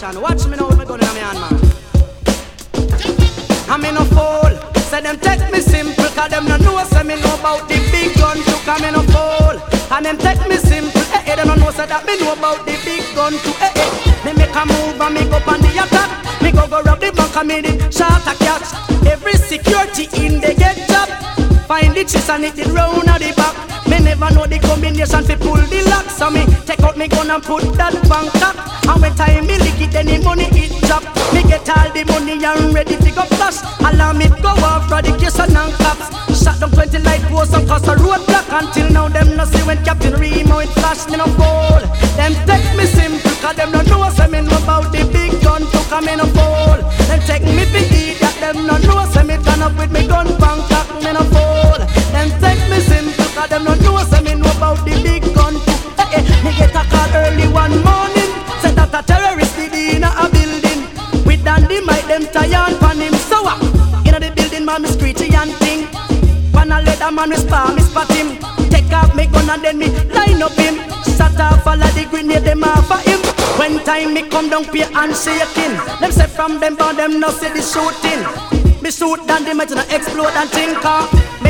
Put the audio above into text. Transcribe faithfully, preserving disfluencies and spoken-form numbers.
action. Watch me now with me gun in my hand, man. I'm in a fool. Say them take me simple, cause them no know say me know about the big gun too. Come in a fool. And them take me simple, eh eh. Them no know say that me know about the big gun too, eh eh. Me make a move and me go on the attack. Me go go rob the bank and me the shot a catch. Every security in the get job. Find the cheese and hit it round at the back. Me never know the combination fi pull the lock. So me take out me gun and put that bank up. And when time me lick it, then the money it drop. Me get all the money and ready to go flash. Alarm it go off for the case and cops. Shot down twenty light posts and cause a roadblock. Until now them no see when Captain Remo it flash. Me no fall. Them take me simple, cause them no know say me know about the big gun to come in a fall. Them take me for idiot. Them no know say me turn up with me gun Bangkok. Me no fall. Them take me simple, cause them no know say me know about the big gun too. Eh eh. Me get a call early one morning. Say that a terrorist did in a building. With dynamite them tie on pan him. So what? In the building man me screechy and ting. Pan a leather man me spar me spot him. Take off me gun and then me line up him. Shut off all of the grenade them off for him. When time me come down pay and shaking. Them say from them but them no see the shooting. Me shoot dynamite and explode and think. Me